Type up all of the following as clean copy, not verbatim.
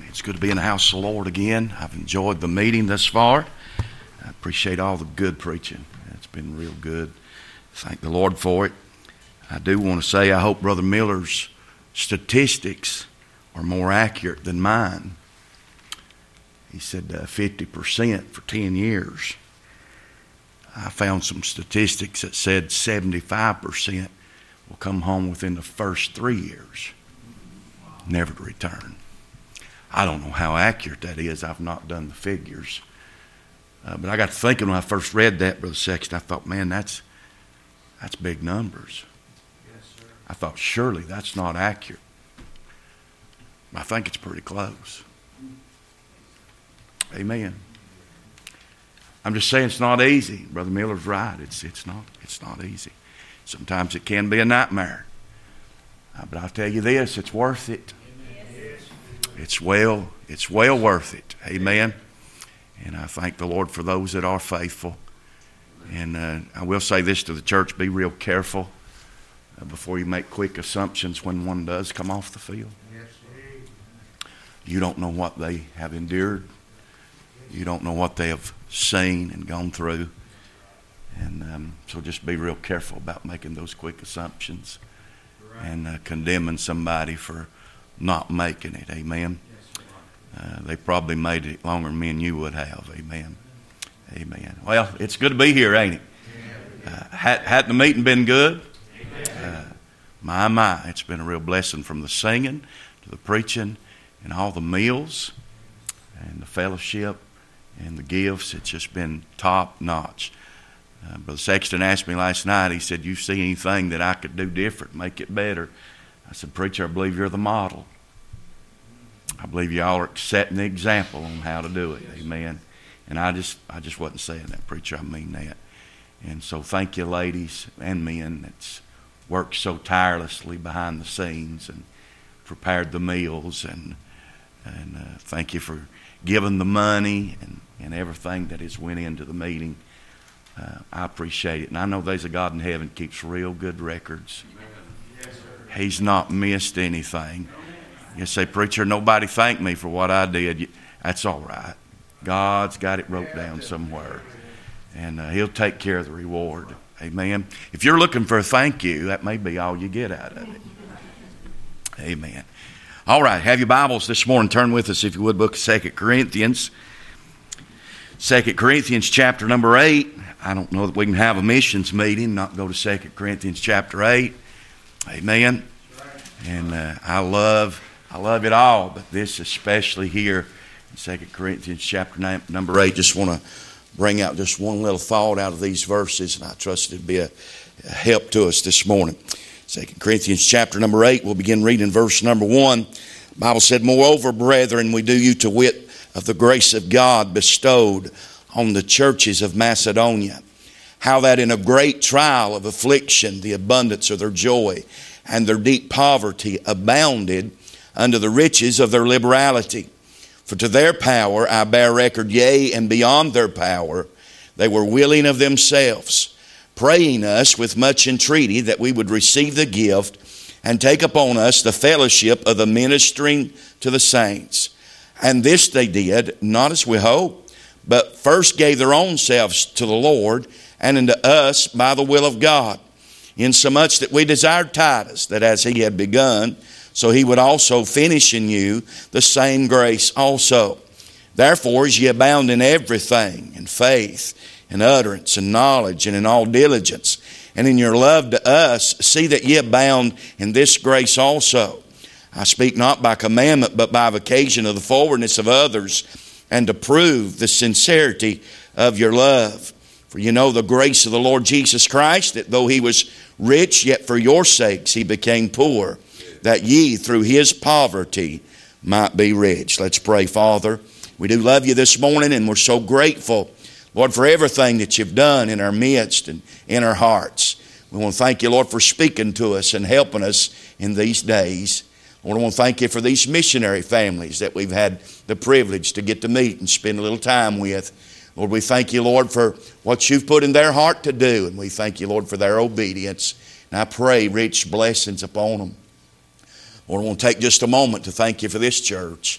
It's good to be in the house of the Lord again. I've enjoyed the meeting thus far. I appreciate all the good preaching. It's been real good. Thank the Lord for it. I do want to say I hope Brother Miller's statistics are more accurate than mine. He said 50% for 10 years. I found some statistics that said 75% will come home within the first 3 years, never to return. I don't know how accurate that is. I've not done the figures. But I got to thinking when I first read that, Brother Sexton, I thought, man, that's big numbers. Yes, sir. I thought, surely that's not accurate. I think it's pretty close. Amen. I'm just saying it's not easy. Brother Miller's right. It's not easy. Sometimes it can be a nightmare. But I'll tell you this, it's worth it. It's well worth it. Amen. And I thank the Lord for those that are faithful. And I will say this to the church, be real careful before you make quick assumptions when one does come off the field. You don't know what they have endured. You don't know what they have seen and gone through. And so just be real careful about making those quick assumptions and condemning somebody for not making it. Amen. They probably made it longer than me and you would have. Amen. Amen. Well, it's good to be here, ain't it? Hadn't the meeting been good? My, it's been a real blessing from the singing to the preaching and all the meals and the fellowship and the gifts. It's just been top notch. Brother Sexton asked me last night, he said, you see anything that I could do different, make it better? I said, preacher, I believe you're the model. I believe y'all are setting the example on how to do it. Amen. And I just wasn't saying that, preacher. I mean that. And so thank you, ladies and men, that's worked so tirelessly behind the scenes and prepared the meals. And thank you for giving the money and everything that has went into the meeting. I appreciate it. And I know there's a God in heaven keeps real good records. He's not missed anything. You say, preacher, nobody thanked me for what I did. That's all right. God's got it wrote down somewhere. And He'll take care of the reward. Amen. If you're looking for a thank you, that may be all you get out of it. Amen. All right, have your Bibles this morning. Turn with us, if you would, book of 2 Corinthians. 2 Corinthians chapter number 8. I don't know that we can have a missions meeting, not go to 2 Corinthians chapter 8. Amen. And I love it all, but this especially here in 2 Corinthians chapter number 8. Just want to bring out just one little thought out of these verses, and I trust it'd be a help to us this morning. 2 Corinthians chapter number 8, we'll begin reading verse number 1. The Bible said, moreover, brethren, we do you to wit of the grace of God bestowed on the churches of Macedonia, how that in a great trial of affliction, the abundance of their joy and their deep poverty abounded unto the riches of their liberality. For to their power I bear record, yea, and beyond their power, they were willing of themselves, praying us with much entreaty that we would receive the gift and take upon us the fellowship of the ministering to the saints. And this they did, not as we hoped, but first gave their own selves to the Lord and unto us by the will of God, insomuch that we desired Titus, that as he had begun, so he would also finish in you the same grace also. Therefore, as ye abound in everything, in faith, in utterance, in knowledge, and in all diligence, and in your love to us, see that ye abound in this grace also. I speak not by commandment, but by occasion of the forwardness of others, and to prove the sincerity of your love. For you know the grace of the Lord Jesus Christ, that though he was rich, yet for your sakes he became poor, that ye through his poverty might be rich. Let's pray. Father, we do love you this morning, and we're so grateful, Lord, for everything that you've done in our midst and in our hearts. We want to thank you, Lord, for speaking to us and helping us in these days. Lord, I want to thank you for these missionary families that we've had the privilege to get to meet and spend a little time with. Lord, we thank you, Lord, for what you've put in their heart to do, and we thank you, Lord, for their obedience. And I pray rich blessings upon them. Lord, I want to take just a moment to thank you for this church.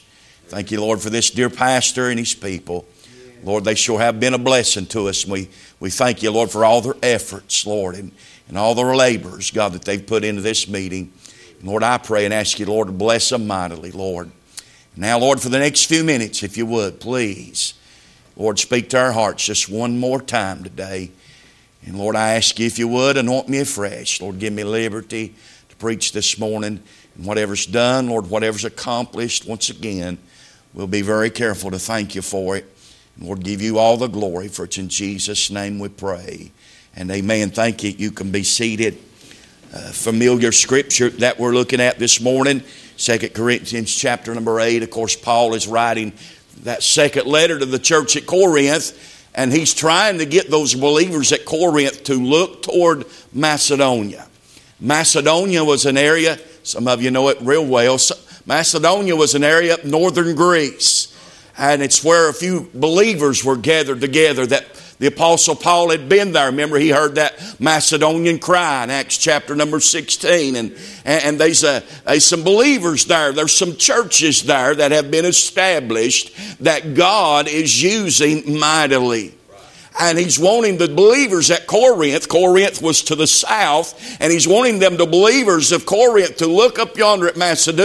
Thank you, Lord, for this dear pastor and his people. Lord, they sure have been a blessing to us. And we thank you, Lord, for all their efforts, Lord, and all their labors, God, that they've put into this meeting. And Lord, I pray and ask you, Lord, to bless them mightily, Lord. Now, Lord, for the next few minutes, if you would, please, Lord, speak to our hearts just one more time today. And Lord, I ask you, if you would, anoint me afresh. Lord, give me liberty to preach this morning. And whatever's done, Lord, whatever's accomplished, once again, we'll be very careful to thank you for it. And Lord, give you all the glory, for it's in Jesus' name we pray. And amen. Thank you. You can be seated. Familiar scripture that we're looking at this morning, 2 Corinthians chapter number 8. Of course, Paul is writing that second letter to the church at Corinth, and he's trying to get those believers at Corinth to look toward Macedonia. Macedonia was an area, some of you know it real well, Macedonia was an area up northern Greece, and it's where a few believers were gathered together. That the Apostle Paul had been there. Remember, he heard that Macedonian cry in Acts chapter number 16. And there's some believers there. There's some churches there that have been established that God is using mightily. And he's wanting the believers at Corinth. Corinth was to the south. And he's wanting them, the believers of Corinth, to look up yonder at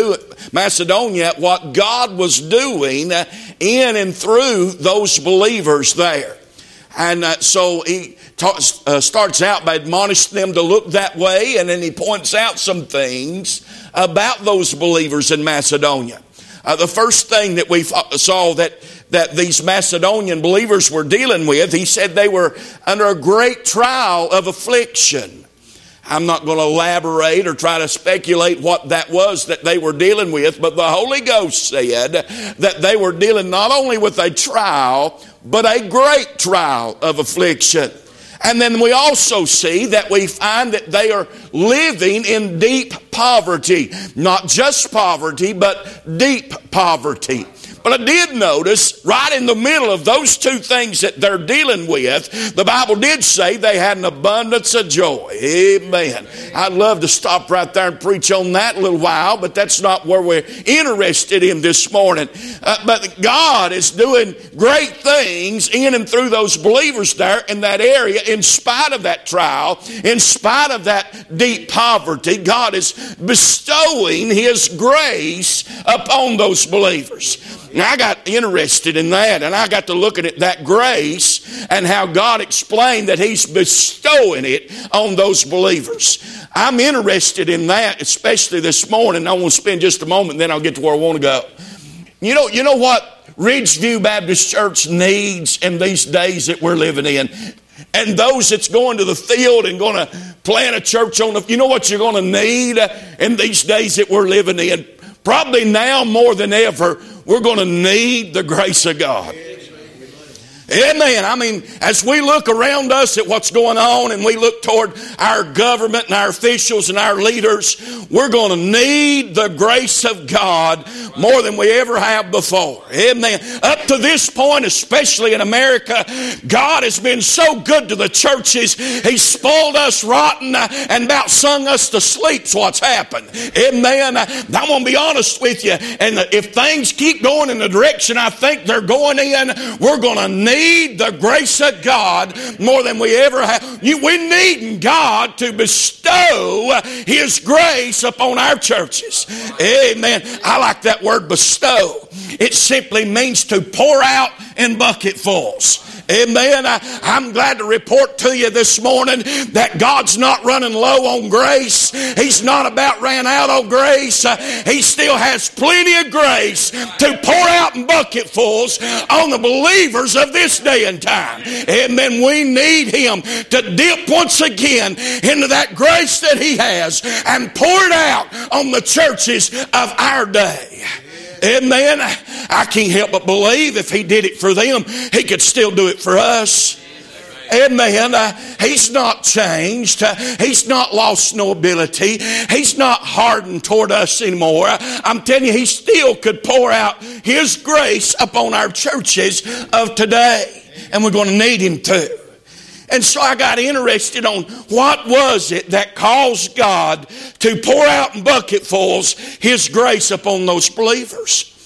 Macedonia at what God was doing in and through those believers there. And so he starts out by admonishing them to look that way, and then he points out some things about those believers in Macedonia. The first thing that we saw that these Macedonian believers were dealing with, he said they were under a great trial of affliction. I'm not going to elaborate or try to speculate what that was that they were dealing with, but the Holy Ghost said that they were dealing not only with a trial, but a great trial of affliction. And then we also see that we find that they are living in deep poverty. Not just poverty, but deep poverty. But I did notice right in the middle of those two things that they're dealing with, the Bible did say they had an abundance of joy. Amen. I'd love to stop right there and preach on that a little while, but that's not where we're interested in this morning. But God is doing great things in and through those believers there in that area. In spite of that trial, in spite of that deep poverty, God is bestowing His grace upon those believers. Now, I got interested in that, and I got to looking at that grace and how God explained that He's bestowing it on those believers. I'm interested in that, especially this morning. I want to spend just a moment, and then I'll get to where I want to go. You know what Ridgeview Baptist Church needs in these days that we're living in? And those that's going to the field and going to plant a church on you know what you're going to need in these days that we're living in? Probably now more than ever, we're going to need the grace of God. Amen. I mean, as we look around us at what's going on and we look toward our government and our officials and our leaders, we're going to need the grace of God more than we ever have before. Amen. Up to this point, especially in America, God has been so good to the churches. He's spoiled us rotten and about sung us to sleep's what's happened. Amen. I'm going to be honest with you. And if things keep going in the direction I think they're going in, we're going to need the grace of God more than we ever have. We need God to bestow His grace upon our churches. Amen. I like that word bestow. It simply means to pour out in bucketfuls. Amen. I'm glad to report to you this morning that God's not running low on grace. He's not about ran out on grace. He still has plenty of grace to pour out in bucketfuls on the believers of this day and time. Amen. We need Him to dip once again into that grace that He has and pour it out on the churches of our day. Amen. I can't help but believe if He did it for them, He could still do it for us. Amen. He's not changed. He's not lost no ability. He's not hardened toward us anymore. I'm telling you, He still could pour out His grace upon our churches of today. And we're going to need Him too. And so I got interested on what was it that caused God to pour out in bucketfuls His grace upon those believers.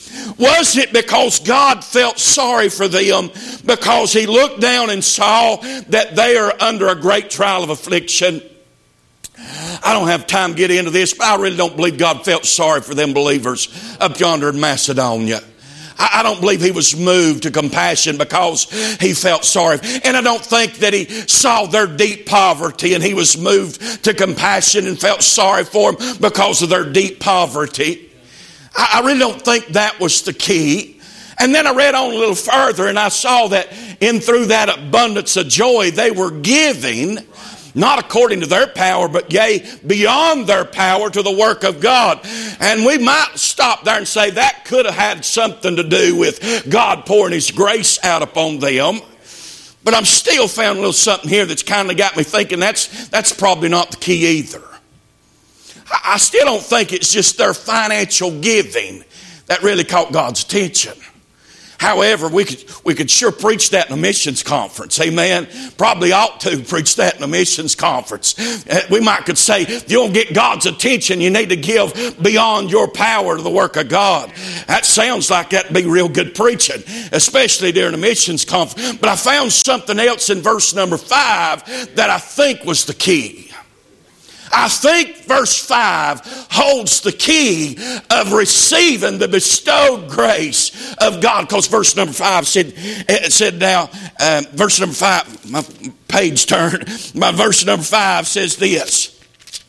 Was it because God felt sorry for them because He looked down and saw that they are under a great trial of affliction? I don't have time to get into this, but I really don't believe God felt sorry for them believers up yonder in Macedonia. I don't believe He was moved to compassion because He felt sorry. And I don't think that He saw their deep poverty and He was moved to compassion and felt sorry for them because of their deep poverty. I really don't think that was the key. And then I read on a little further and I saw that in through that abundance of joy they were giving, not according to their power, but yea, beyond their power to the work of God. And we might stop there and say that could have had something to do with God pouring His grace out upon them. But I'm still found a little something here that's kind of got me thinking that's probably not the key either. I still don't think it's just their financial giving that really caught God's attention. However, we could sure preach that in a missions conference. Amen. Probably ought to preach that in a missions conference. We might could say, if you don't get God's attention, you need to give beyond your power to the work of God. That sounds like that'd be real good preaching, especially during a missions conference. But I found something else in verse number 5 that I think was the key. I think verse 5 holds the key of receiving the bestowed grace of God. Because verse number 5 said now, verse number 5, my page turned, my verse number 5 says this.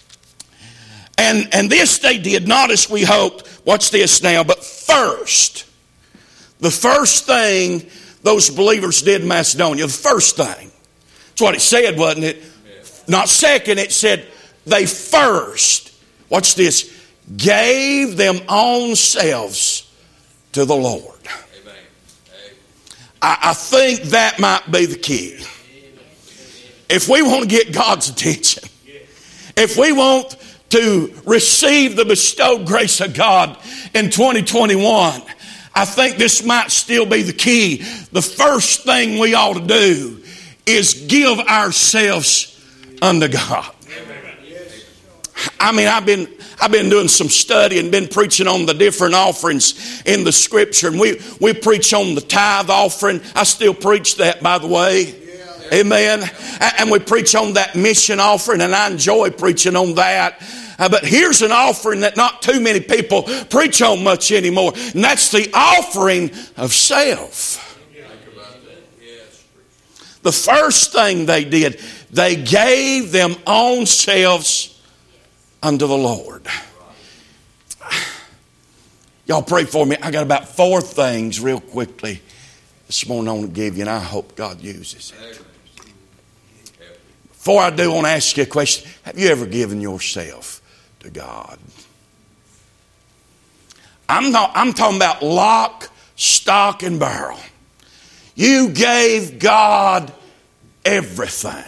And this they did not as we hoped. Watch this now. But first, the first thing those believers did in Macedonia, the first thing. That's what it said, wasn't it? Not second, it said, they first, watch this, gave them own selves to the Lord. Amen. I think that might be the key. If we want to get God's attention, if we want to receive the bestowed grace of God in 2021, I think this might still be the key. The first thing we ought to do is give ourselves unto God. I mean, I've been doing some study and been preaching on the different offerings in the Scripture. And we preach on the tithe offering. I still preach that, by the way. Yeah. Amen. And we preach on that mission offering, and I enjoy preaching on that. But here's an offering that not too many people preach on much anymore, and that's the offering of self. The first thing they did, they gave them own selves unto the Lord. Y'all pray for me. I got about 4 things real quickly this morning I want to give you, and I hope God uses it. Before I do, I want to ask you a question. Have you ever given yourself to God? I'm talking about lock, stock, and barrel. You gave God everything.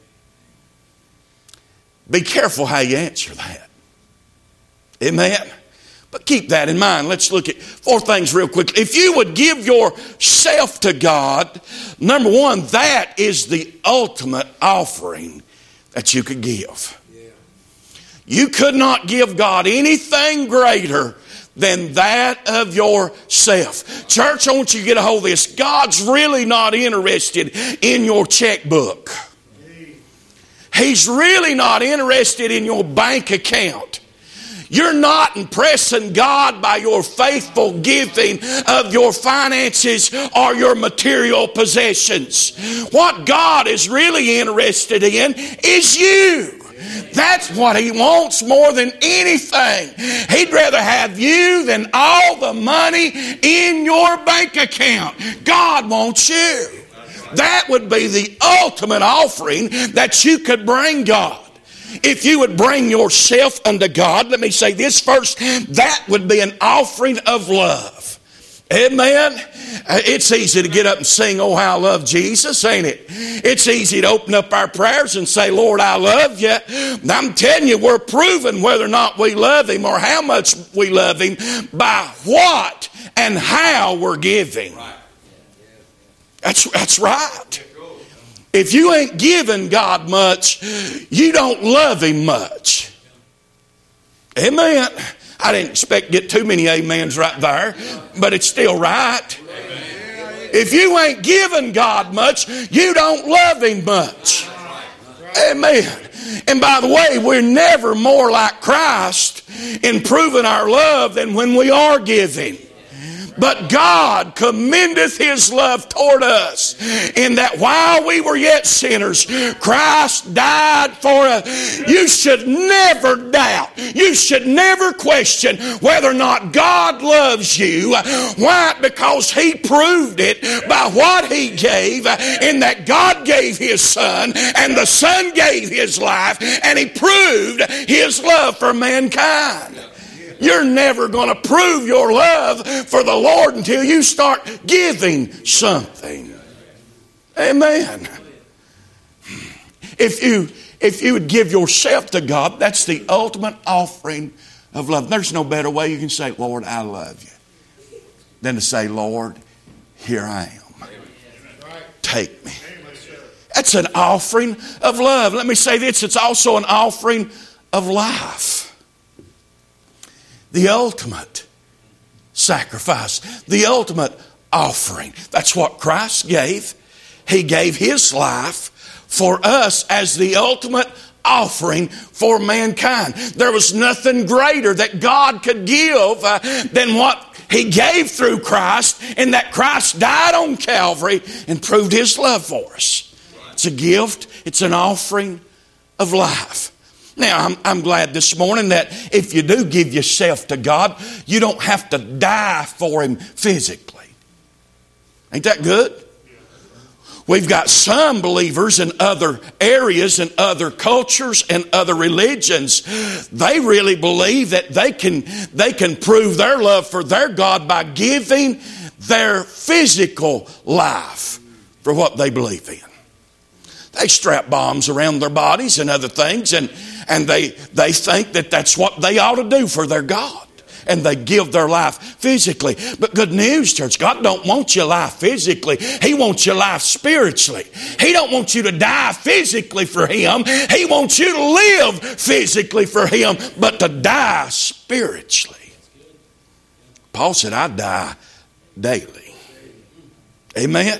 Be careful how you answer that. Amen. But keep that in mind. Let's look at 4 things real quick. If you would give yourself to God, number 1, that is the ultimate offering that you could give. You could not give God anything greater than that of yourself. Church, I want you to get a hold of this. God's really not interested in your checkbook. He's really not interested in your bank account. You're not impressing God by your faithful giving of your finances or your material possessions. What God is really interested in is you. That's what He wants more than anything. He'd rather have you than all the money in your bank account. God wants you. That would be the ultimate offering that you could bring God. If you would bring yourself unto God, let me say this first, that would be an offering of love. Amen. It's easy to get up and sing, "Oh, how I love Jesus," ain't it? It's easy to open up our prayers and say, "Lord, I love you." I'm telling you, we're proving whether or not we love Him or how much we love Him by what and how we're giving. That's right. If you ain't giving God much, you don't love Him much. Amen. I didn't expect to get too many amens right there, but it's still right. If you ain't giving God much, you don't love Him much. Amen. And by the way, we're never more like Christ in proving our love than when we are giving. But God commendeth His love toward us in that while we were yet sinners, Christ died for us. You should never doubt. You should never question whether or not God loves you. Why? Because He proved it by what He gave, in that God gave His Son and the Son gave His life, and He proved His love for mankind. You're never going to prove your love for the Lord until you start giving something. Amen. If you would give yourself to God, that's the ultimate offering of love. There's no better way you can say, Lord, I love you, than to say, Lord, here I am. Take me. That's an offering of love. Let me say this, it's also an offering of life. The ultimate sacrifice, the ultimate offering. That's what Christ gave. He gave His life for us as the ultimate offering for mankind. There was nothing greater that God could give than what He gave through Christ, and that Christ died on Calvary and proved His love for us. It's a gift. It's an offering of life. Now, I'm glad this morning that if you do give yourself to God, you don't have to die for Him physically. Ain't that good? We've got some believers in other areas and other cultures and other religions. They really believe that they can prove their love for their God by giving their physical life for what they believe in. They strap bombs around their bodies and other things, and they think that that's what they ought to do for their God. And they give their life physically. But good news, church, God don't want your life physically. He wants your life spiritually. He don't want you to die physically for Him. He wants you to live physically for Him, but to die spiritually. Paul said, I die daily. Amen?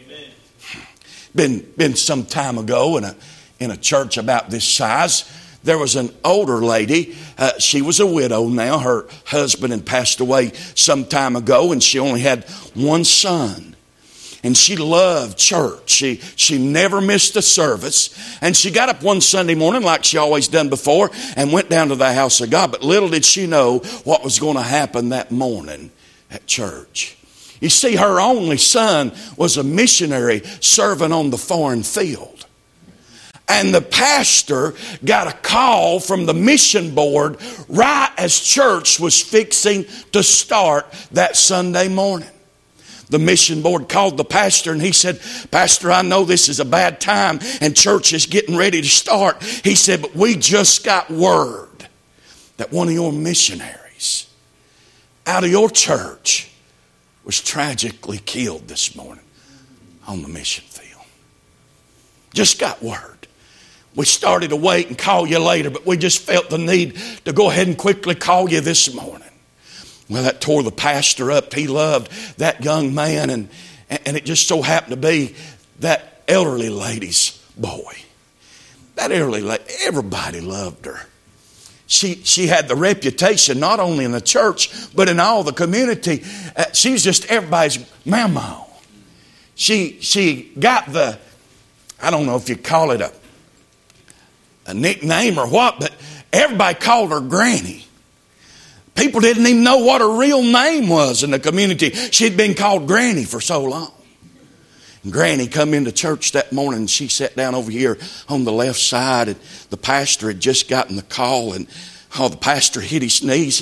Been some time ago in a church about this size. There was an older lady. She was a widow now. Her husband had passed away some time ago, and she only had one son. And she loved church. She never missed a service. And she got up one Sunday morning like she always done before and went down to the house of God. But little did she know what was going to happen that morning at church. You see, her only son was a missionary serving on the foreign field. And the pastor got a call from the mission board right as church was fixing to start that Sunday morning. The mission board called the pastor and he said, Pastor, I know this is a bad time and church is getting ready to start. He said, but we just got word that one of your missionaries out of your church was tragically killed this morning on the mission field. Just got word. We started to wait and call you later, but we just felt the need to go ahead and quickly call you this morning. Well, that tore the pastor up. He loved that young man, and it just so happened to be that elderly lady's boy. That elderly lady, everybody loved her. She had the reputation not only in the church, but in all the community. She was just everybody's mama. She got the, I don't know if you call it a nickname or what, but everybody called her Granny. People didn't even know what her real name was in the community. She'd been called Granny for so long. And Granny come into church that morning and she sat down over here on the left side, and the pastor had just gotten the call, and the pastor hit his knees and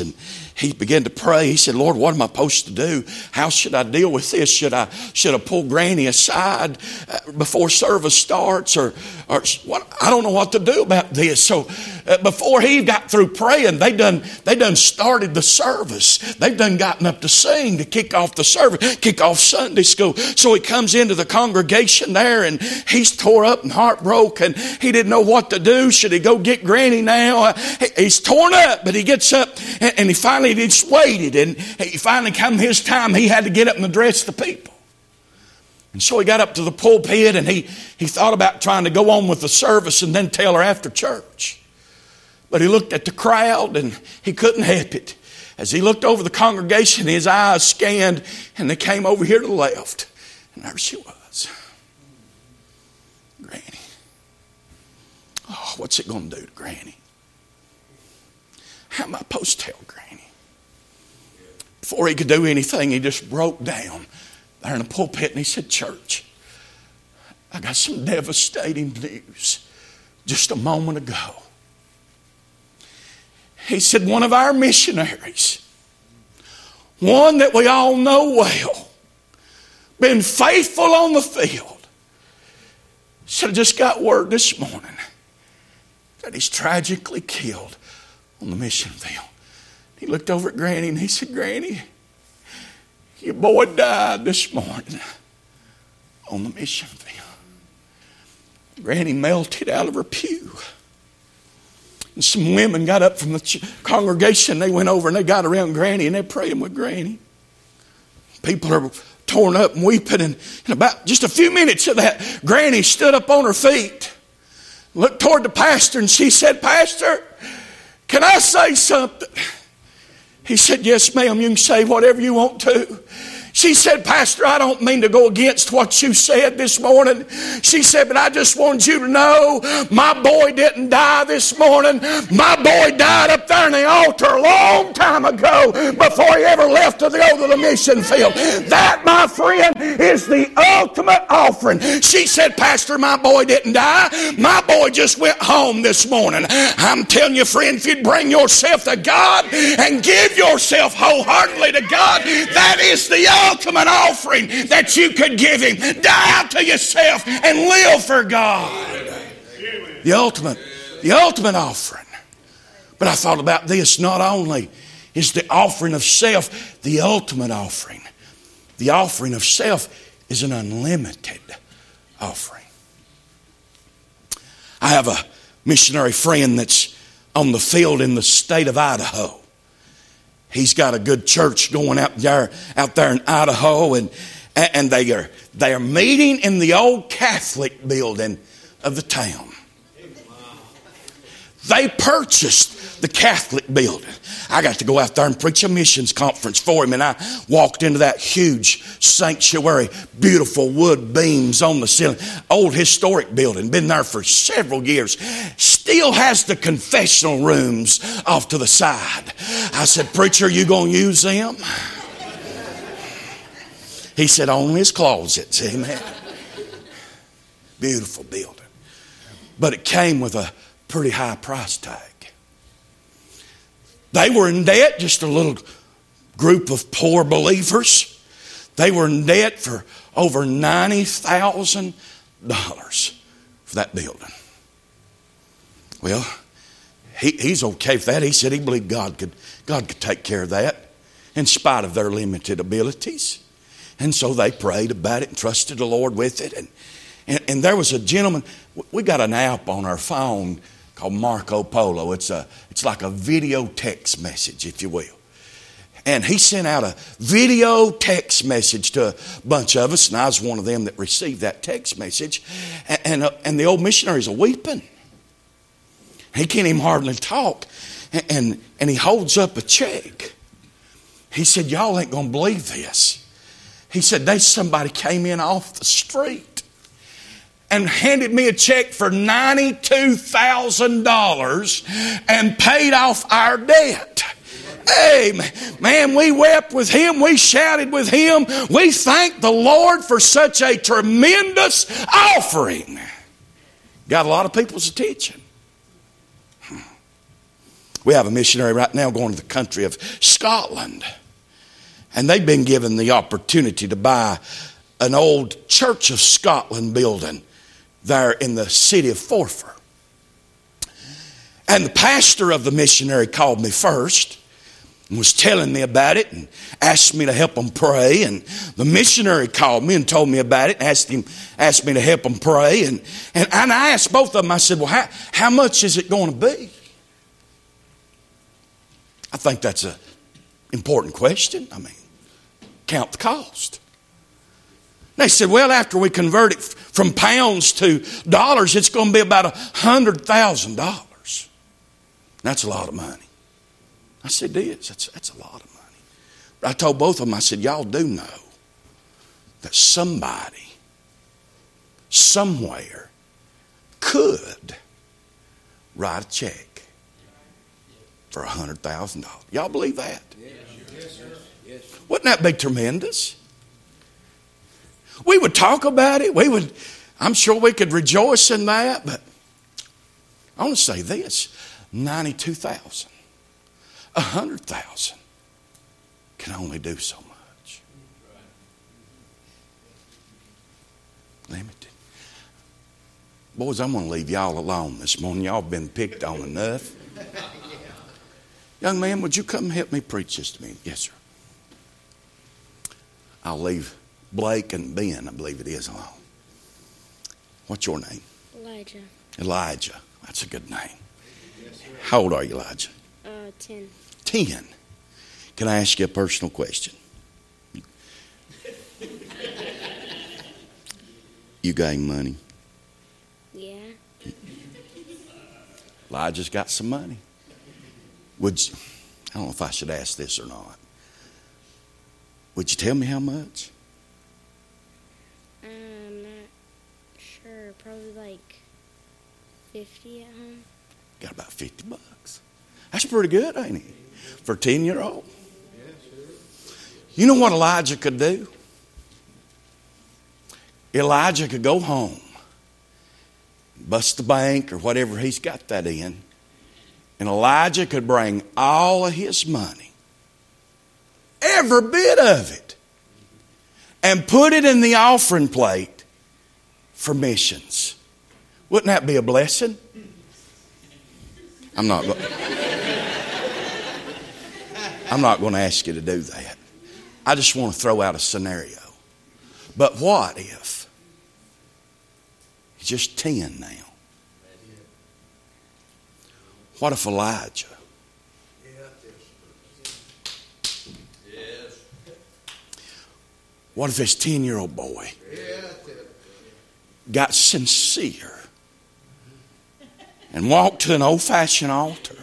he began to pray. He said, Lord, what am I supposed to do? How should I deal with this? Should I pull Granny aside before service starts? Or what? I don't know what to do about this. So before he got through praying, they done started the service. They've done gotten up to sing to kick off the service, kick off Sunday school. So he comes into the congregation there, and he's tore up and heartbroken. He didn't know what to do. Should he go get Granny now? He's torn up, but he gets up, and he finally just waited, and he finally come his time. He had to get up and address the people. And so he got up to the pulpit, and he thought about trying to go on with the service and then tell her after church. But he looked at the crowd, and he couldn't help it. As he looked over the congregation, his eyes scanned, and they came over here to the left. And there she was. Granny. Oh, what's it going to do to Granny? How am I supposed to tell Granny? Before he could do anything, he just broke down there in the pulpit, and he said, Church, I got some devastating news just a moment ago. He said, one of our missionaries, one that we all know well, been faithful on the field, said, I just got word this morning that he's tragically killed on the mission field. He looked over at Granny and he said, Granny, your boy died this morning on the mission field. Granny melted out of her pew. And some women got up from the congregation. They went over and they got around Granny and they're praying with Granny. People are torn up and weeping. And in about just a few minutes of that, Granny stood up on her feet, looked toward the pastor, and she said, Pastor, can I say something? He said, yes, ma'am, you can say whatever you want to. She said, Pastor, I don't mean to go against what you said this morning. She said, but I just want you to know my boy didn't die this morning. My boy died up there in the altar a long time ago before he ever left to go to the mission field. That, my friend, is the ultimate offering. She said, Pastor, my boy didn't die. My boy just went home this morning. I'm telling you, friend, if you'd bring yourself to God and give yourself wholeheartedly to God, that is the ultimate offering that you could give him. Die out to yourself and live for God. The ultimate offering. But I thought about this. Not only is the offering of self the ultimate offering, the offering of self is an unlimited offering. I have a missionary friend that's on the field in the state of Idaho. He's got a good church going out there in Idaho, and they are meeting in the old Catholic building of the town. They purchased the Catholic building. I got to go out there and preach a missions conference for him, and I walked into that huge sanctuary, beautiful wood beams on the ceiling, old historic building, been there for several years. Still has the confessional rooms off to the side. I said, Preacher, you going to use them? He said, only his closets. Amen. Beautiful building. But it came with a pretty high price tag. They were in debt, just a little group of poor believers. They were in debt for over $90,000 for that building. Well, he's okay with that. He said he believed God could take care of that in spite of their limited abilities. And so they prayed about it and trusted the Lord with it. And there was a gentleman. We got an app on our phone called Marco Polo. It's like a video text message, if you will. And he sent out a video text message to a bunch of us, and I was one of them that received that text message. And the old missionaries are weeping. He can't even hardly talk. And he holds up a check. He said, y'all ain't going to believe this. He said, somebody came in off the street and handed me a check for $92,000 and paid off our debt. Hey, man, we wept with him. We shouted with him. We thanked the Lord for such a tremendous offering. Got a lot of people's attention. We have a missionary right now going to the country of Scotland. And they've been given the opportunity to buy an old Church of Scotland building there in the city of Forfar. And the pastor of the missionary called me first and was telling me about it and asked me to help him pray. And the missionary called me and told me about it and asked me to help him pray. And I asked both of them, I said, well, how much is it going to be? I think that's an important question. I mean, count the cost. They said, well, after we convert it from pounds to dollars, it's going to be about $100,000. That's a lot of money. I said, it is. That's a lot of money. But I told both of them, I said, y'all do know that somebody, somewhere, could write a check for $100,000. Y'all believe that? Yes, sir. Yes. Wouldn't that be tremendous? We would talk about it. I'm sure we could rejoice in that, but I want to say this, 92,000, 100,000 can only do so much. Limited. Boys, I'm going to leave y'all alone this morning. Y'all been picked on enough. Young man, would you come help me preach this to me? Yes, sir. I'll leave Blake and Ben, I believe it is, alone. What's your name? Elijah. Elijah. That's a good name. How old are you, Elijah? 10. 10. Can I ask you a personal question? You got any money? Yeah. Elijah's got some money. I don't know if I should ask this or not. Would you tell me how much? I'm not sure. Probably like 50 at home. Got about $50. That's pretty good, ain't it? For a 10-year-old. You know what Elijah could do? Elijah could go home, bust the bank or whatever he's got that in, and Elijah could bring all of his money, every bit of it, and put it in the offering plate for missions. Wouldn't that be a blessing? I'm not going to ask you to do that. I just want to throw out a scenario. But what if he's just 10 now? What if Elijah what if this 10-year-old boy got sincere and walked to an old-fashioned altar?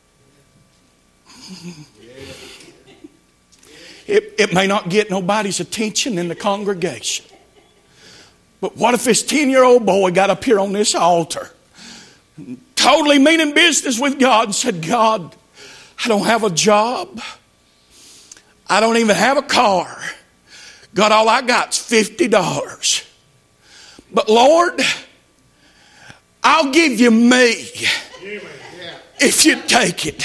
It may not get nobody's attention in the congregation. But what if this 10-year-old boy got up here on this altar, totally meaning business with God, and said, God, I don't have a job. I don't even have a car. God, all I got's $50. But Lord, I'll give you me if you take it.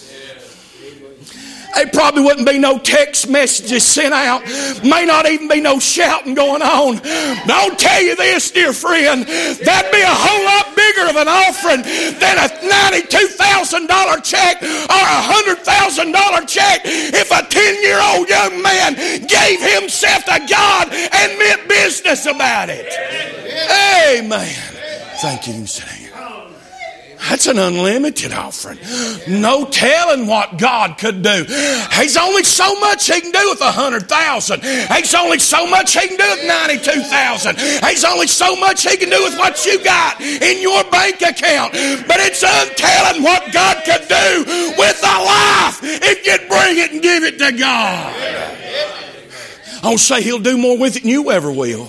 There probably wouldn't be no text messages sent out. May not even be no shouting going on. But I'll tell you this, dear friend, that'd be a whole lot bigger of an offering than a $92,000 check or a $100,000 check if a 10-year-old young man gave himself to God and meant business about it. Amen. Thank you. You can sit down. That's an unlimited offering. No telling what God could do. There's only so much He can do with 100,000. There's only so much He can do with 92,000. There's only so much He can do with what you got in your bank account. But it's untelling what God could do with a life if you'd bring it and give it to God. I'll say He'll do more with it than you ever will.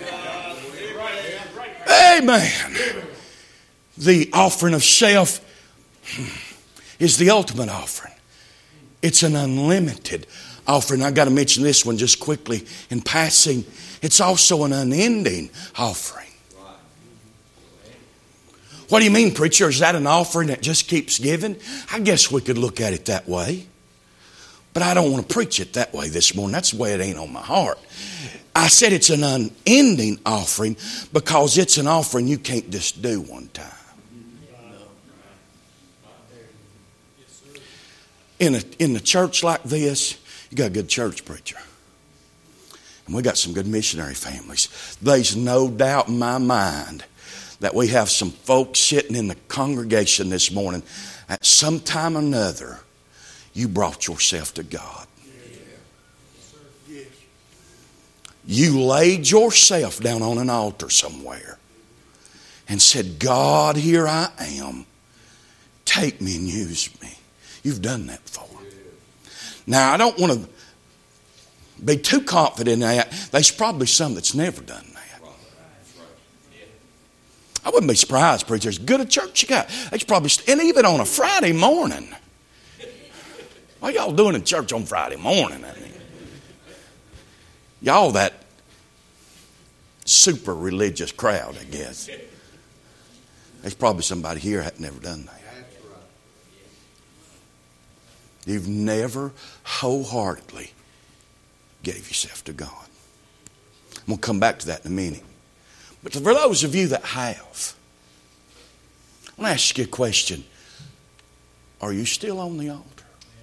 Amen. The offering of self is the ultimate offering. It's an unlimited offering. I've got to mention this one just quickly in passing. It's also an unending offering. What do you mean, preacher? Is that an offering that just keeps giving? I guess we could look at it that way. But I don't want to preach it that way this morning. That's the way it ain't on my heart. I said it's an unending offering because it's an offering you can't just do one time. In a church like this, you got a good church preacher. And we got some good missionary families. There's no doubt in my mind that we have some folks sitting in the congregation this morning. At some time or another, you brought yourself to God. You laid yourself down on an altar somewhere and said, God, here I am. Take me and use me. You've done that before. Now, I don't want to be too confident in that. There's probably some that's never done that. I wouldn't be surprised, preacher. As good a church you got. There's probably, and even on a Friday morning. What y'all doing in church on Friday morning? I mean, y'all that super religious crowd, I guess. There's probably somebody here that never done that. You've never wholeheartedly gave yourself to God. I'm going to come back to that in a minute. But for those of you that have, I want to ask you a question. Are you still on the altar?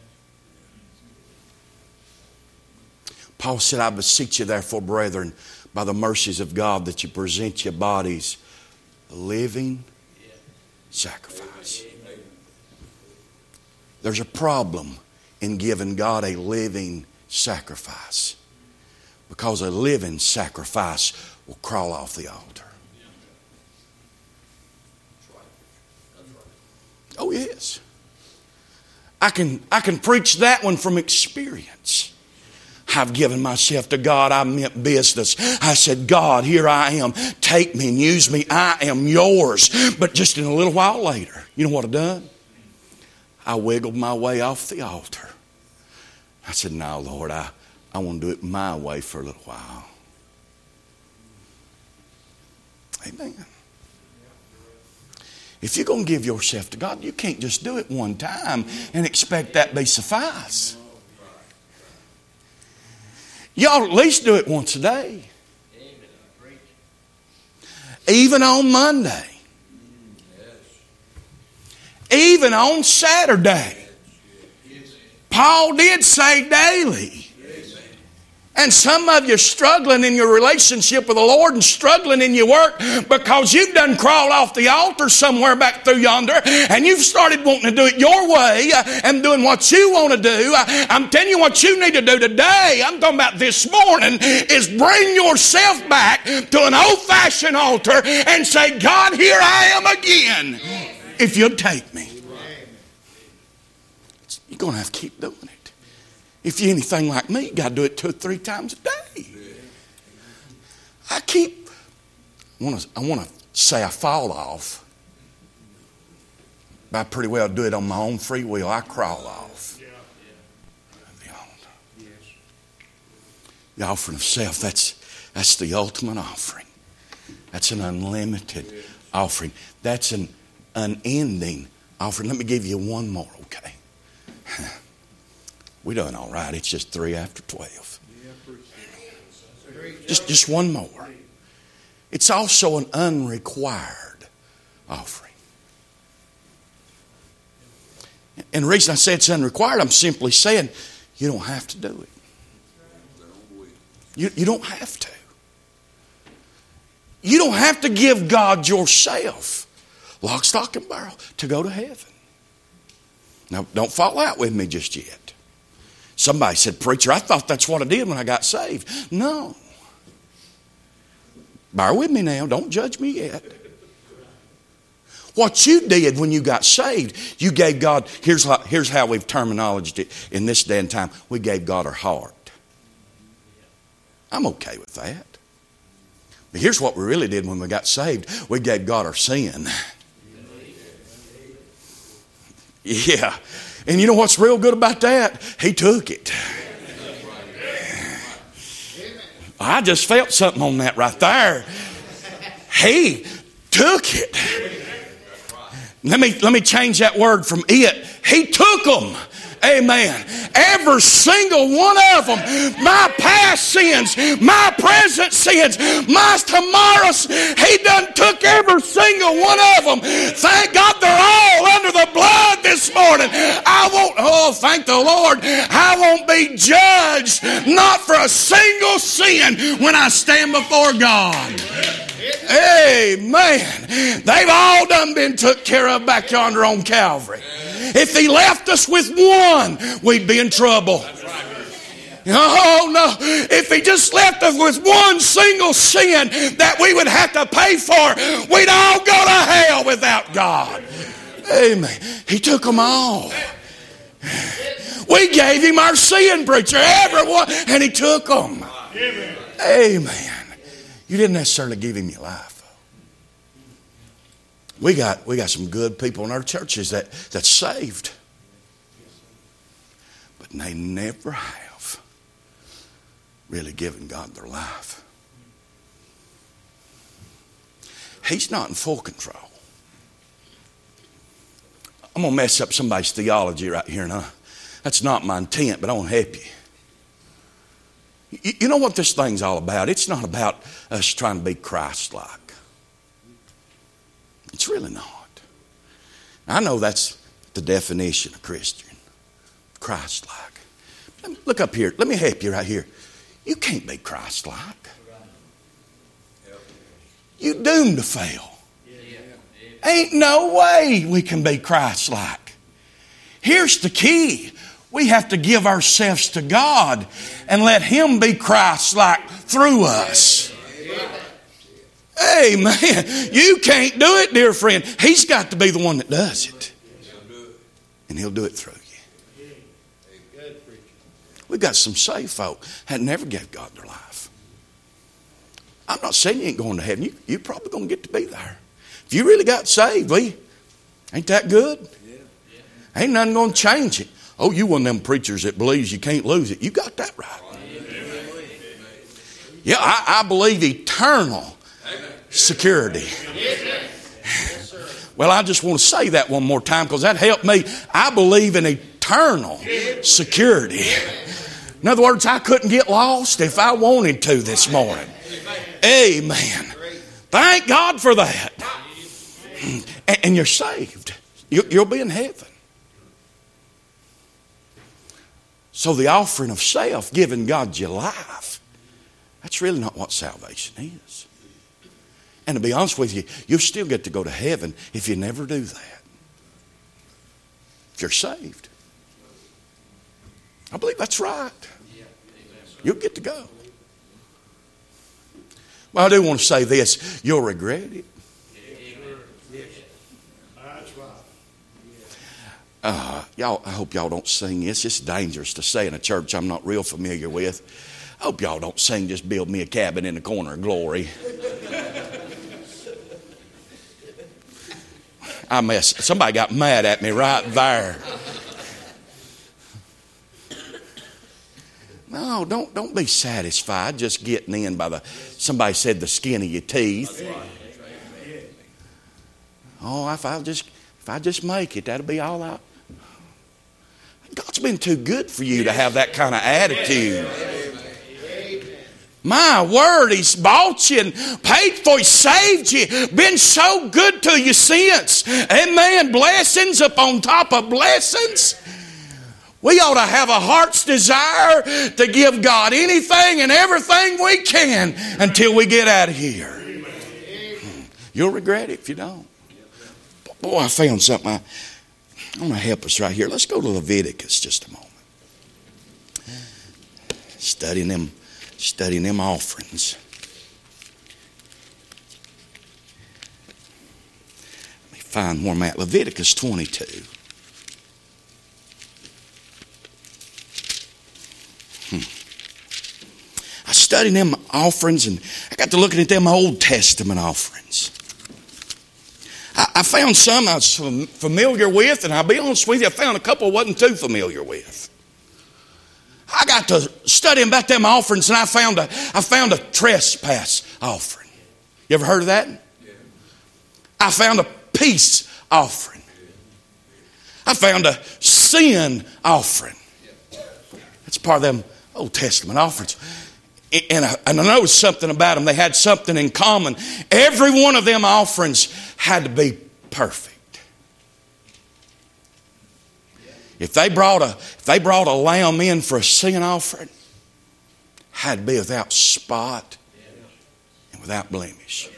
Paul said, I beseech you therefore, brethren, by the mercies of God, that you present your bodies a living sacrifice. There's a problem in giving God a living sacrifice, because a living sacrifice will crawl off the altar. Oh, yes. I can preach that one from experience. I've given myself to God. I meant business. I said, God, here I am. Take me and use me. I am yours. But just in a little while later, you know what I've done? I wiggled my way off the altar. I said, no, Lord, I want to do it my way for a little while. Amen. If you're going to give yourself to God, you can't just do it one time and expect that be suffice. You ought to at least do it once a day. Even on Monday. Even on Saturday. Paul did say daily. And some of you are struggling in your relationship with the Lord and struggling in your work because you've done crawled off the altar somewhere back through yonder and you've started wanting to do it your way and doing what you want to do. I'm telling you what you need to do today, I'm talking about this morning, is bring yourself back to an old-fashioned altar and say, God, here I am again. If you'll take me. You're going to have to keep doing it. If you're anything like me, you got to do it 2 or 3 times a day. I want to say I fall off, but I pretty well do it on my own free will. I crawl off. The offering of self, that's the ultimate offering. That's an unlimited offering. That's an unending offering. Let me give you one more, okay? We're doing all right. It's just 3 after 12. Just one more. It's also an unrequired offering. And the reason I say it's unrequired, I'm simply saying you don't have to do it. You don't have to. You don't have to give God yourself, lock, stock, and barrel, to go to heaven. Now, don't fall out with me just yet. Somebody said, preacher, I thought that's what I did when I got saved. No. Bear with me now. Don't judge me yet. What you did when you got saved, you gave God, here's how we've terminologized it in this day and time. We gave God our heart. I'm okay with that. But here's what we really did when we got saved. We gave God our sin. Yeah. And you know what's real good about that? He took it. I just felt something on that right there. He took it. Let me change that word from it. He took them. Amen. Every single one of them. My past sins, my present sins, my tomorrow's. He done took every single one of them. Thank God they're all under the blood this morning. Thank the Lord. I won't be judged, not for a single sin when I stand before God. Amen. They've all done been took care of back yonder on Calvary. If He left us with one, we'd be in trouble. Oh no, if He just left us with one single sin that we would have to pay for, we'd all go to hell without God. Amen. He took them all. We gave Him our sin, preacher, everyone, and He took them. Amen. You didn't necessarily give Him your life. We got some good people in our churches that's saved. But they never have really given God their life. He's not in full control. I'm going to mess up somebody's theology right here now. That's not my intent, but I want to help you. You know what this thing's all about? It's not about us trying to be Christ-like. It's really not. I know that's the definition of Christian. Christ-like. Look up here. Let me help you right here. You can't be Christ-like. You're doomed to fail. Ain't no way we can be Christ-like. Here's the key. We have to give ourselves to God and let Him be Christ-like through us. Amen. You can't do it, dear friend. He's got to be the one that does it. And He'll do it through you. We've got some saved folk that never gave God their life. I'm not saying you ain't going to heaven. You're probably going to get to be there. If you really got saved, ain't that good? Ain't nothing going to change it. Oh, you one of them preachers that believes you can't lose it. You got that right. Yeah, I believe eternal security. Well, I just want to say that one more time because that helped me. I believe in eternal security. In other words, I couldn't get lost if I wanted to this morning. Amen. Thank God for that. And you're saved. You'll be in heaven. So the offering of self, giving God your life, that's really not what salvation is. And to be honest with you, you'll still get to go to heaven if you never do that. If you're saved. I believe that's right. You'll get to go. Well, I do want to say this. You'll regret it. Y'all, I hope y'all don't sing this. It's dangerous to say in a church I'm not real familiar with. I hope y'all don't sing, just build me a cabin in the corner of glory. Somebody got mad at me right there. No, don't be satisfied just getting in by somebody said the skin of your teeth. Oh, if I just make it, that'll be all out. God's been too good for you to have that kind of attitude. My word, He's bought you and paid for you, saved you, been so good to you since. Amen. Blessings upon top of blessings. We ought to have a heart's desire to give God anything and everything we can until we get out of here. You'll regret it if you don't. Boy, I found something. I want to help us right here. Let's go to Leviticus just a moment. Studying them offerings. Let me find where I'm at. Leviticus 22. I studied them offerings and I got to looking at them Old Testament offerings. I found some I was familiar with, and I'll be honest with you, I found a couple I wasn't too familiar with. I got to studying about them offerings, and I found a trespass offering. You ever heard of that? Yeah. I found a peace offering. I found a sin offering. It's part of them Old Testament offerings. And I noticed something about them. They had something in common. Every one of them offerings had to be perfect. If they brought a lamb in for a sin offering, had to be without spot and without blemish.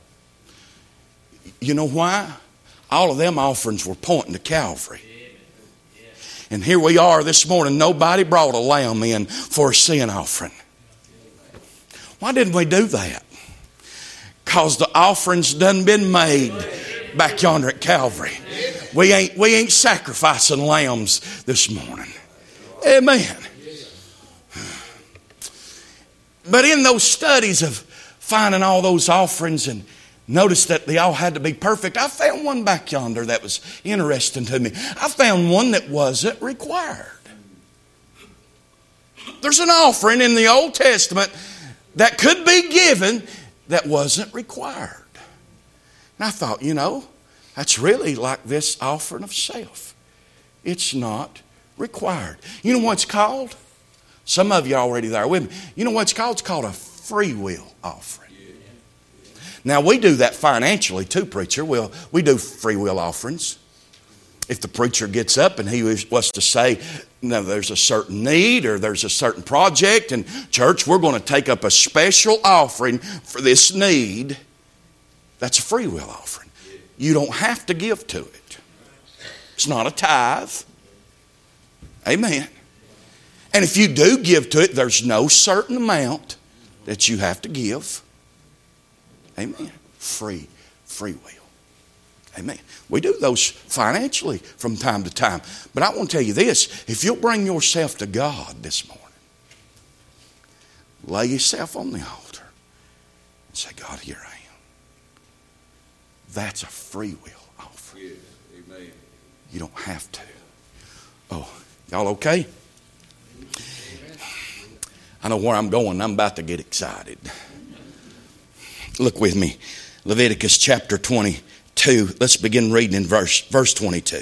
You know why? All of them offerings were pointing to Calvary. And here we are this morning. Nobody brought a lamb in for a sin offering. Why didn't we do that? Because the offerings done been made back yonder at Calvary. We ain't sacrificing lambs this morning. Amen. But in those studies of finding all those offerings and notice that they all had to be perfect, I found one back yonder that was interesting to me. I found one that wasn't required. There's an offering in the Old Testament that could be given that wasn't required. And I thought, that's really like this offering of self. It's not required. You know what it's called? Some of you are already there with me. You know what it's called? It's called a free will offering. Now, we do that financially too, preacher. We do free will offerings. If the preacher gets up and he was to say, there's a certain need or there's a certain project, and church, we're going to take up a special offering for this need, that's a free will offering. You don't have to give to it. It's not a tithe. Amen. And if you do give to it, there's no certain amount that you have to give. Amen. Free will. Amen. We do those financially from time to time. But I want to tell you this. If you'll bring yourself to God this morning, lay yourself on the altar and say, God, here I am. That's a free will offering. Yes. Amen. You don't have to. Oh, y'all okay? Amen. I know where I'm going. I'm about to get excited. Look with me. Leviticus chapter 22. Let's begin reading in verse 22.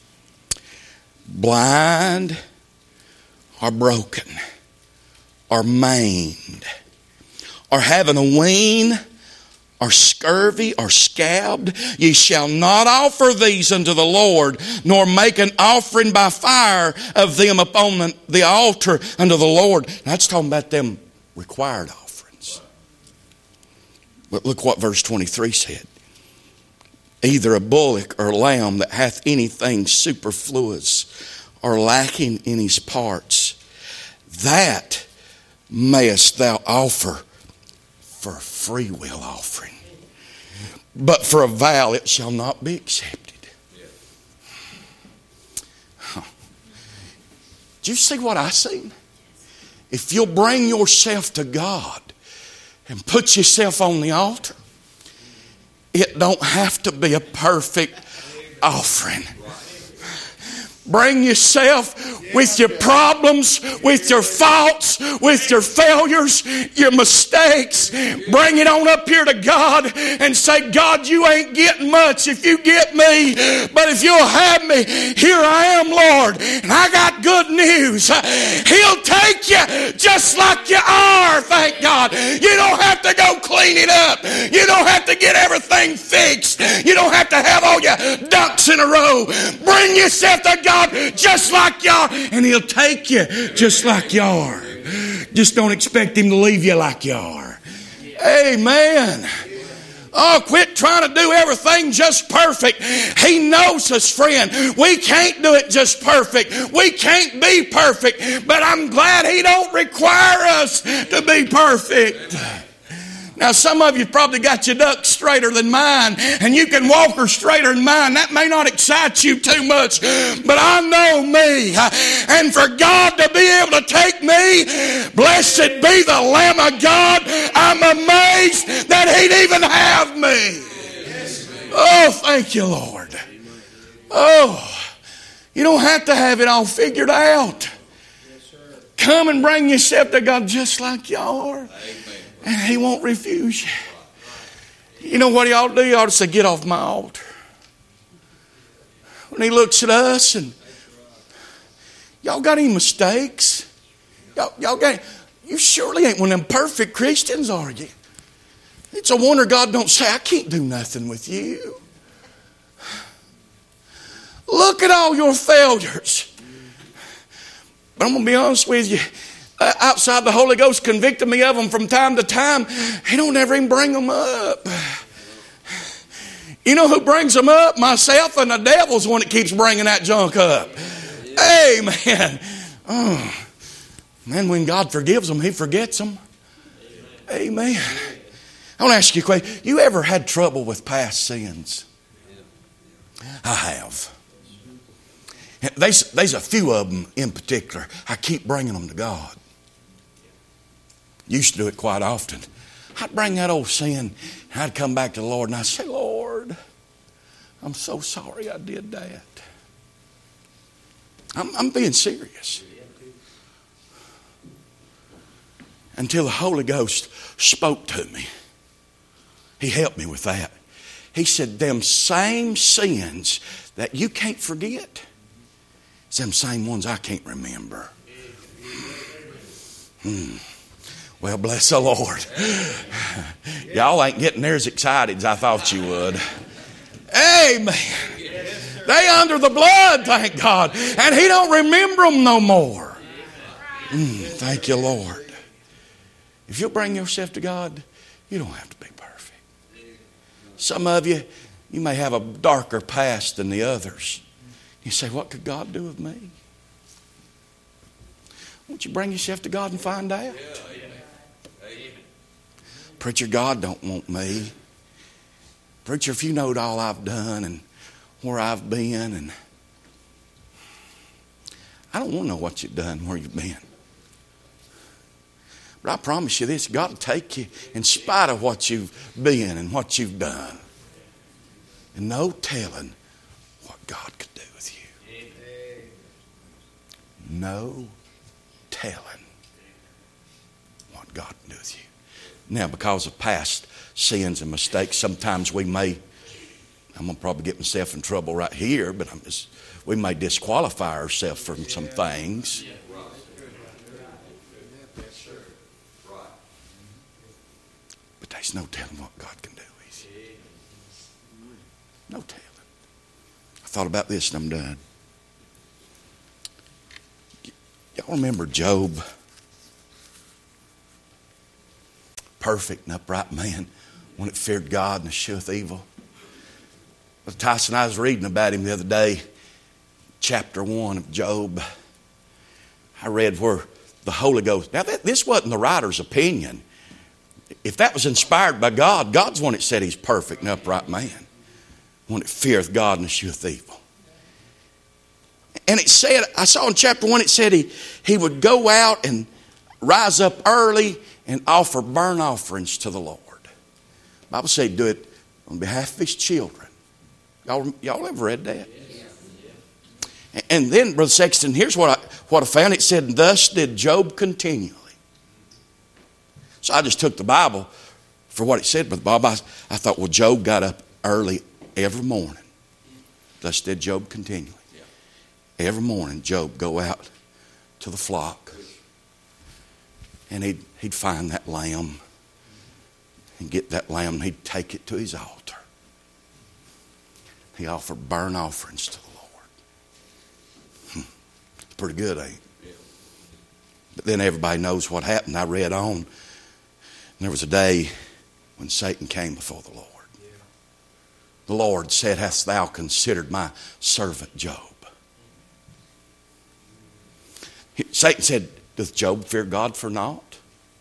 Blind or broken or maimed or having a wean or scurvy or scabbed, ye shall not offer these unto the Lord, nor make an offering by fire of them upon the altar unto the Lord. That's talking about them required offerings. But look what verse 23 said. Either a bullock or lamb that hath anything superfluous or lacking in his parts, that mayest thou offer for a free will offering. But for a vow it shall not be accepted. Do you see what I see? If you'll bring yourself to God and put yourself on the altar, it don't have to be a perfect offering. Bring yourself with your problems, with your faults, with your failures, your mistakes. Bring it on up here to God and say, God, you ain't getting much if you get me. But if you'll have me, here I am, Lord. And I got good news. He'll take you just like you are, thank God. You don't have to go clean it up. You don't have to get everything fixed. You don't have to have all your ducks in a row. Bring yourself to God just like you are, and He'll take you just like you are. Just don't expect Him to leave you like you are. Amen. Oh, quit trying to do everything just perfect. He knows us, friend. We can't do it just perfect. We can't be perfect. But I'm glad He don't require us to be perfect. Now, some of you probably got your ducks straighter than mine, and you can walk her straighter than mine. That may not excite you too much, but I know me. And for God to be able to take me, blessed be the Lamb of God, I'm amazed that He'd even have me. Oh, thank you, Lord. Oh, you don't have to have it all figured out. Come and bring yourself to God just like you are. And He won't refuse you. You know what you ought to do? You ought to say, get off my altar. And He looks at us and, y'all got any mistakes? Y'all got, you surely ain't one of them perfect Christians, are you? It's a wonder God don't say, I can't do nothing with you. Look at all your failures. But I'm going to be honest with you. Outside the Holy Ghost convicting me of them from time to time, He don't ever even bring them up. You know who brings them up? Myself, and the devil's the one that keeps bringing that junk up. Amen. Oh, man, when God forgives them, He forgets them. Amen. I want to ask you a question. You ever had trouble with past sins? I have. There's a few of them in particular. I keep bringing them to God. Used to do it quite often. I'd bring that old sin, and I'd come back to the Lord, and I'd say, Lord, I'm so sorry I did that. I'm being serious. Until the Holy Ghost spoke to me. He helped me with that. He said, them same sins that you can't forget, it's them same ones I can't remember. Well, bless the Lord. Y'all ain't getting near as excited as I thought you would. Amen. They under the blood, thank God. And He don't remember them no more. Thank you, Lord. If you'll bring yourself to God, you don't have to be perfect. Some of you, you may have a darker past than the others. You say, what could God do with me? Won't you bring yourself to God and find out? Preacher, God don't want me. Preacher, if you knowed all I've done and where I've been, and I don't want to know what you've done, where you've been. But I promise you this, God will take you in spite of what you've been and what you've done. And no telling what God could do with you. No telling what God can do with you. Now, because of past sins and mistakes, sometimes I'm going to probably get myself in trouble right here, but we may disqualify ourselves from some things. But there's no telling what God can do with you. No telling. I thought about this and I'm done. Y'all remember Job? Perfect and upright man, one that feared God and escheweth evil. But Tyson, I was reading about him the other day, chapter 1 of Job. I read where the Holy Ghost. Now, this wasn't the writer's opinion. If that was inspired by God, God's one that said he's perfect and upright man, one that feareth God and escheweth evil. And it said, I saw in chapter 1, it said he would go out and rise up early and offer burnt offerings to the Lord. The Bible said do it on behalf of his children. Y'all ever read that? And then, Brother Sexton, here's what I found. It said, thus did Job continually. So I just took the Bible for what it said. But Bob, I thought, well, Job got up early every morning. Thus did Job continually. Every morning, Job go out to the flock. And he'd find that lamb and get that lamb and he'd take it to his altar. He offered burnt offerings to the Lord. It's pretty good, ain't it? But then everybody knows what happened. I read on. And there was a day when Satan came before the Lord. The Lord said, hast thou considered my servant Job? Satan said, doth Job fear God for naught?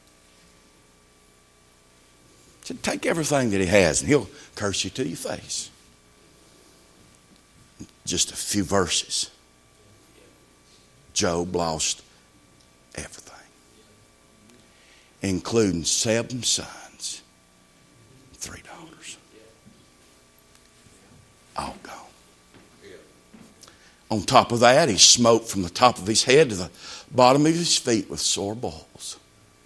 He said, take everything that he has and he'll curse you to your face. Just a few verses. Job lost everything, including 7 sons, 3 daughters. All gone. On top of that, he smote from the top of his head to the bottom of his feet with sore boils.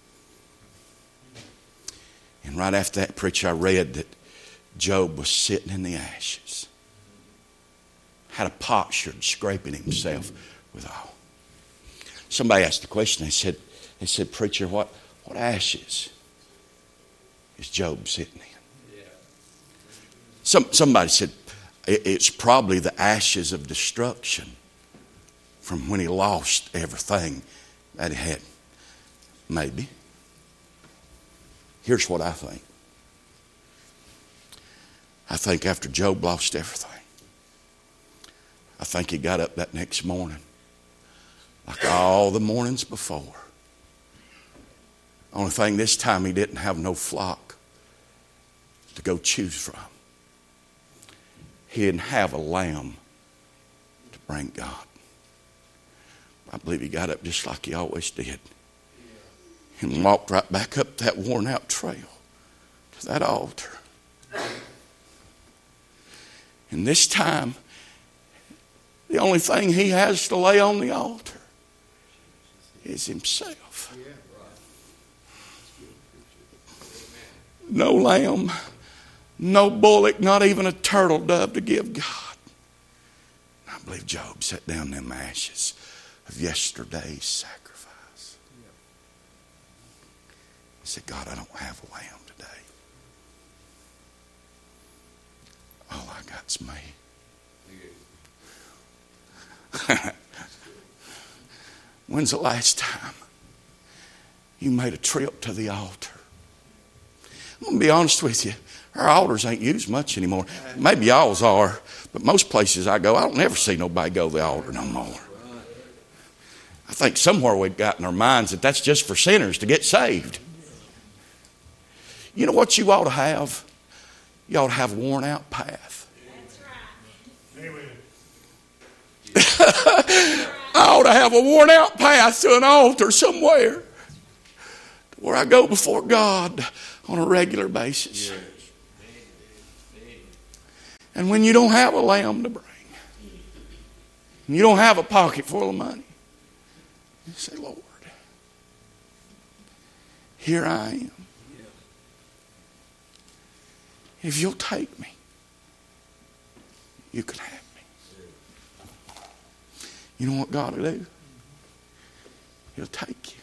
And right after that, preacher, I read that Job was sitting in the ashes. had a potsherd scraping himself with all. Somebody asked the question. They said, preacher, what ashes is Job sitting in? Somebody said, it's probably the ashes of destruction from when he lost everything that he had. Maybe. Here's what I think. I think after Job lost everything, I think he got up that next morning like all the mornings before. Only thing this time, he didn't have no flock to go choose from. He didn't have a lamb to bring God. I believe he got up just like he always did and walked right back up that worn out trail to that altar. And this time, the only thing he has to lay on the altar is himself. No lamb, no bullock, not even a turtle dove to give God. I believe Job set down them ashes of yesterday's sacrifice. He said, God, I don't have a lamb today. All I got's me. When's the last time you made a trip to the altar? I'm going to be honest with you. Our altars ain't used much anymore. Maybe y'all's are, but most places I go, I don't never see nobody go to the altar no more. I think somewhere we've got in our minds that that's just for sinners to get saved. You know what you ought to have? You ought to have a worn out path. That's right. I ought to have a worn out path to an altar somewhere where I go before God on a regular basis. And when you don't have a lamb to bring, and you don't have a pocket full of money, you say, Lord, here I am. If you'll take me, you can have me. You know what God will do? He'll take you.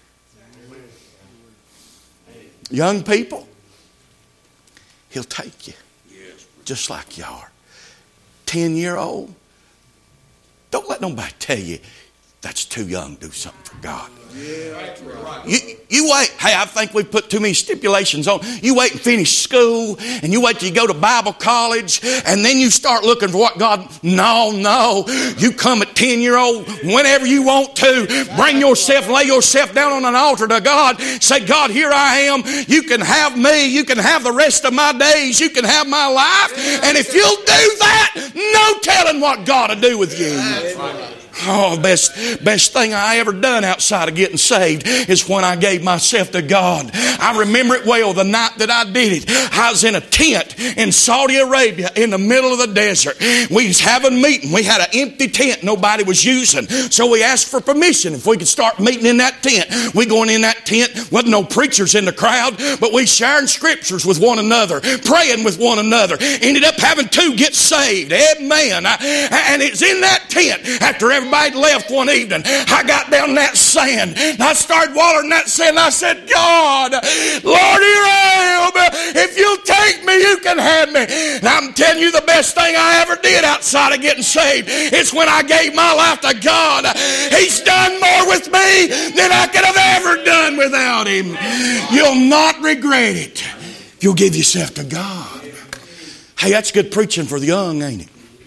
Young people, He'll take you just like you are. 10-year-old, don't let nobody tell you that's too young to do something for God. You wait. Hey, I think we put too many stipulations on. You wait and finish school, and you wait till you go to Bible college, and then you start looking for what God. No. You come at 10-year-old whenever you want to. Bring yourself, lay yourself down on an altar to God. Say, God, here I am. You can have me. You can have the rest of my days. You can have my life. And if you'll do that, no telling what God will do with you. Oh, best thing I ever done outside of getting saved is when I gave myself to God. I remember it well, the night that I did it. I was in a tent in Saudi Arabia in the middle of the desert. We was having a meeting. We had an empty tent nobody was using. So we asked for permission if we could start meeting in that tent. We going in that tent. Wasn't no preachers in the crowd, but we sharing scriptures with one another, praying with one another. Ended up having 2 get saved. Amen. And it's in that tent after everybody left one evening. I got down in that sand and I started watering that sand. I said, God, Lord, here I am. If you'll take me, you can have me. And I'm telling you, the best thing I ever did outside of getting saved is when I gave my life to God. He's done more with me than I could have ever done without Him. You'll not regret it. You'll give yourself to God. Hey, that's good preaching for the young, ain't it?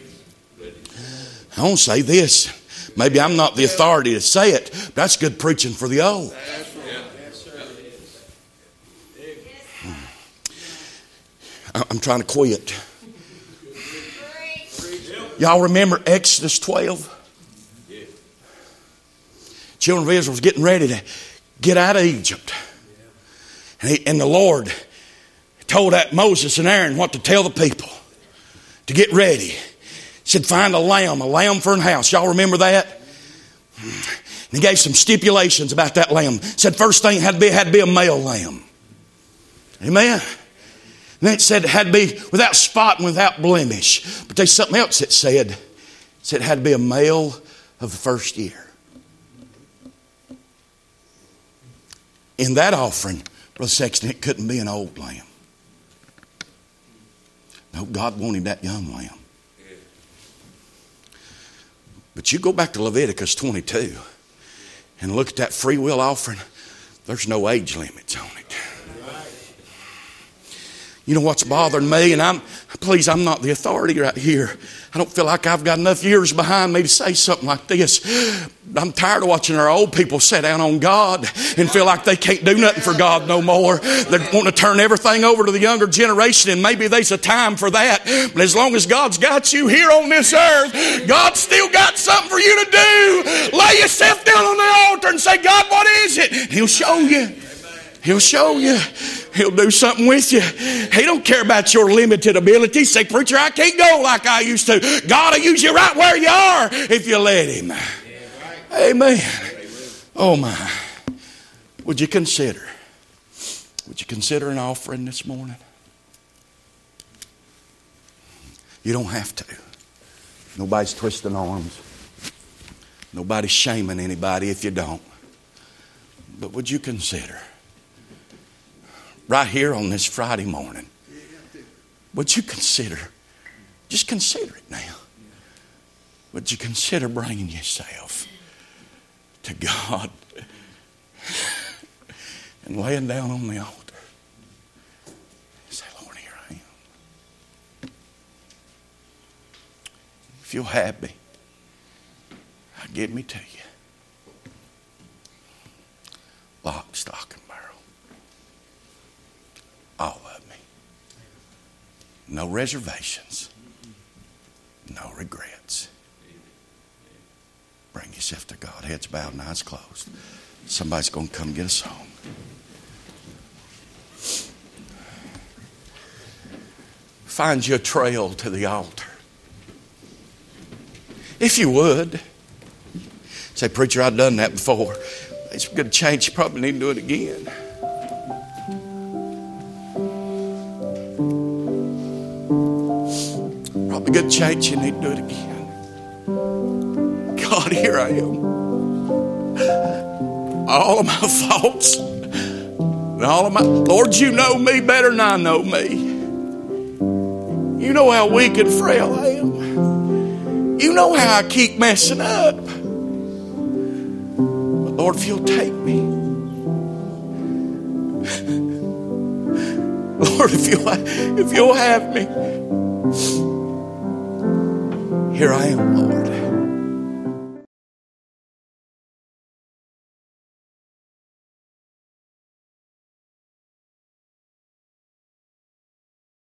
I won't say this. Maybe I'm not the authority to say it, but that's good preaching for the old. I'm trying to quit. Y'all remember Exodus 12? Children of Israel was getting ready to get out of Egypt. And the Lord told that Moses and Aaron what to tell the people to get ready. He said, find a lamb for an house. Y'all remember that? And he gave some stipulations about that lamb. He said first thing had to be a male lamb. Amen. And then it said it had to be without spot and without blemish. But there's something else it said. Said it had to be a male of the first year. In that offering, Brother Sexton, it couldn't be an old lamb. No, God wanted that young lamb. But you go back to Leviticus 22 and look at that free will offering. There's no age limits on it. You know what's bothering me? And I'm not the authority right here. I don't feel like I've got enough years behind me to say something like this. I'm tired of watching our old people sit down on God and feel like they can't do nothing for God no more. They want to turn everything over to the younger generation, and maybe there's a time for that. But as long as God's got you here on this earth, God's still got something for you to do. Lay yourself down on the altar and say, God, what is it? He'll show you. He'll show you. He'll do something with you. He don't care about your limited abilities. Say, preacher, I can't go like I used to. God will use you right where you are if you let Him. Amen. Oh my. Would you consider an offering this morning? You don't have to. Nobody's twisting arms. Nobody's shaming anybody if you don't. But would you consider? Right here on this Friday morning. Would you consider? Just consider it now. Would you consider bringing yourself to God and laying down on the altar? Say, Lord, here I am. If you'll have me, I'll give me to you. Lock, stock, and barrel. All of me. No reservations. No regrets. Bring yourself to God. Heads bowed and eyes closed. Somebody's going to come get a song. Find you a trail to the altar. If you would. Say, preacher, I've done that before. It's a good change. You probably need to do it again. Probably a good change. You need to do it again. God, here I am. All of my thoughts and all of my... Lord, you know me better than I know me. You know how weak and frail I am. You know how I keep messing up. But Lord, if you'll take me. Lord, if you'll have me. Here I am, Lord.